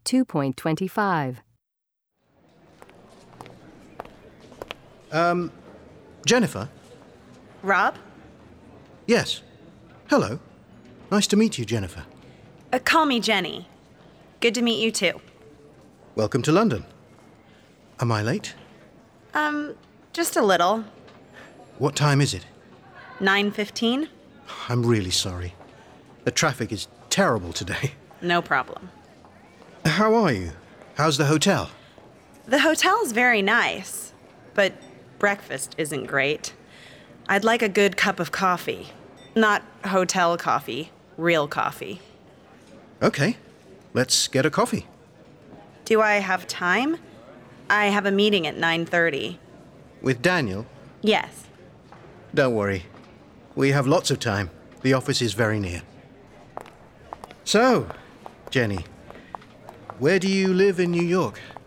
2.25. Jennifer? Rob? Yes. Hello. Nice to meet you, Jennifer. Call me Jenny. Good to meet you too. Welcome to London. Am I late? Just a little. What time is it? 9:15? I'm really sorry. The traffic is terrible today. No problem. How are you? How's the hotel? The hotel's very nice, but breakfast isn't great. I'd like a good cup of coffee. Not hotel coffee, real coffee. Okay, let's get a coffee. Do I have time? I have a meeting at 9:30. With Daniel? Yes. Don't worry. We have lots of time. The office is very near. So, Jenny, where do you live in New York?